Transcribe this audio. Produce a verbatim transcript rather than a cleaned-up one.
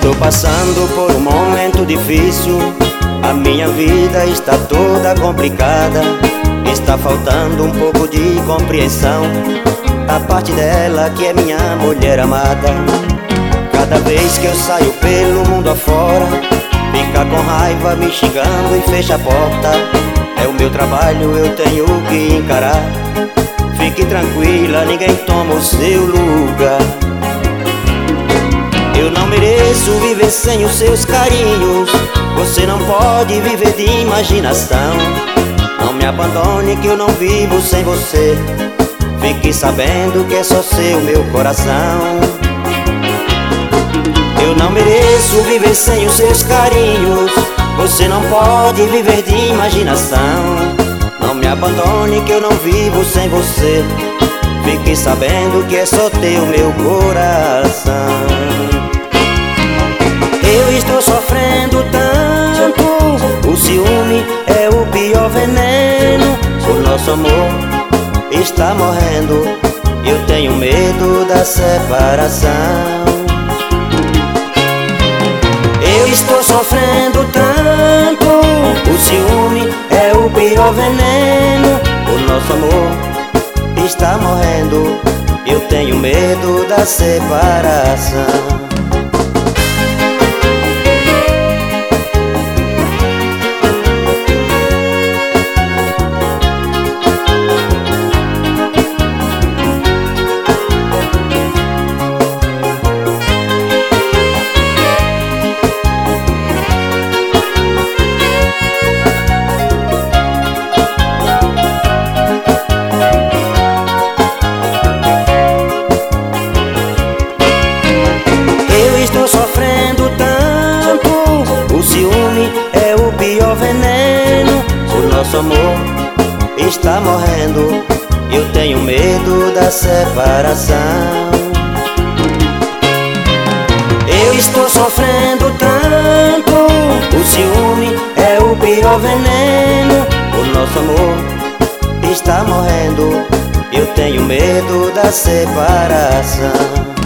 Tô passando por um momento difícil. A minha vida está toda complicada. Está faltando um pouco de compreensão da parte dela, que é minha mulher amada. Cada vez que eu saio pelo mundo afora, fica com raiva, me xingando e fecha a porta. É o meu trabalho, eu tenho que encarar. Fique tranquila, ninguém toma o seu lugar. Eu não mereço viver sem os seus carinhos. Você não pode viver de imaginação. Não me abandone que eu não vivo sem você. Fique sabendo que é só seu meu coração. Eu não mereço viver sem os seus carinhos. Você não pode viver de imaginação. Não me abandone que eu não vivo sem você. Fique sabendo que é só teu meu coração. Eu estou sofrendo tanto. O ciúme é o pior veneno. O nosso amor está morrendo. Eu tenho medo da separação. Eu estou sofrendo tanto. O ciúme é o pior veneno. O nosso amor está morrendo. Eu tenho medo da separação. O ciúme é o pior veneno. O nosso amor está morrendo. Eu tenho medo da separação. Eu estou sofrendo tanto. O ciúme é o pior veneno. O nosso amor está morrendo. Eu tenho medo da separação.